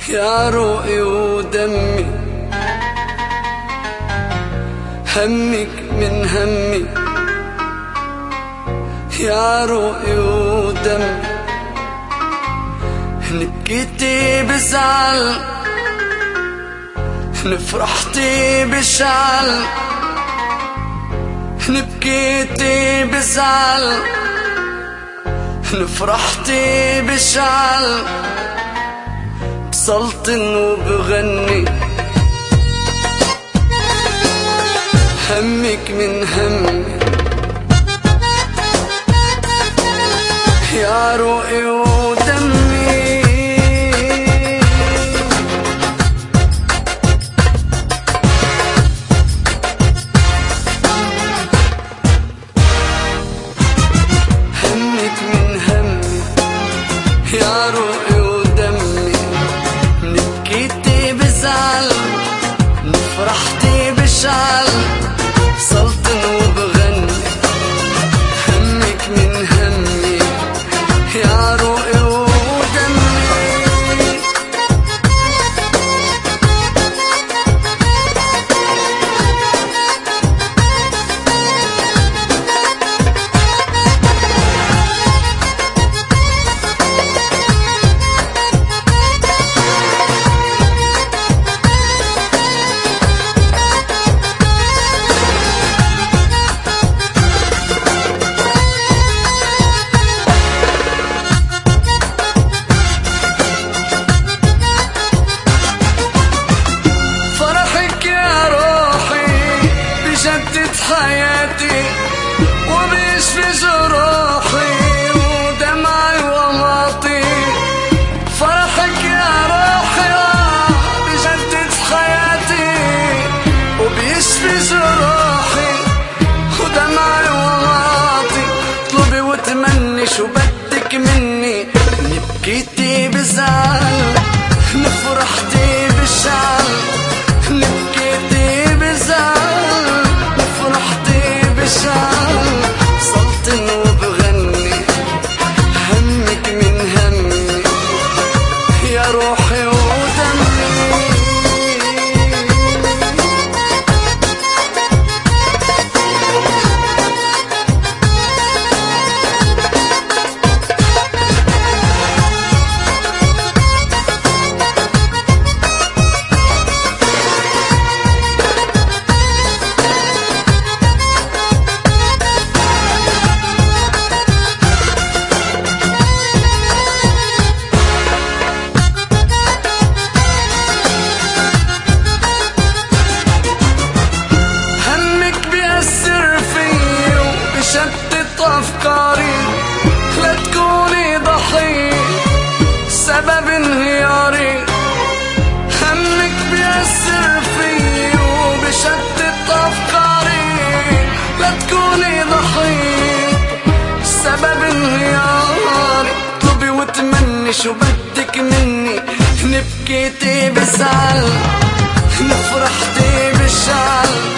يا روحي ودمي، همك من همي يا روحي ودمي. نبكيتي بزعل، نفرحتي بشعل، نبكيتي بزعل، نفرحتي بشعل، بسلطن وبغني. همك من همي يا روحي ودمي. همك من همي يا روحي ودمي. نبكيتي بزعل، نفرحتي بشعل، بسلطن وبغني. همك من همي يا روحي ودمي. حياتي وبيشفي جروحي ودمعي وماطي. فرحك يا روحي بجدد حياتي وبيشفي جروحي ودمعي وماطي. اطلبي وتمني شو بدك مني. نبكيتي بزعل، نفرحتي بشعل، نبكيتي بزعل، فرحتي بشعل، سلطن وبغني. همك من همي يا روحي ودمي. أفكاري لا تكوني ضحية سبب انهياري. همك بيأثر فيي وبشتت أفكاري. لا تكوني ضحية سبب انهياري. اطلبي وتمني شو بدك مني. نبكيتي بزعل، نفرحتي بشعل،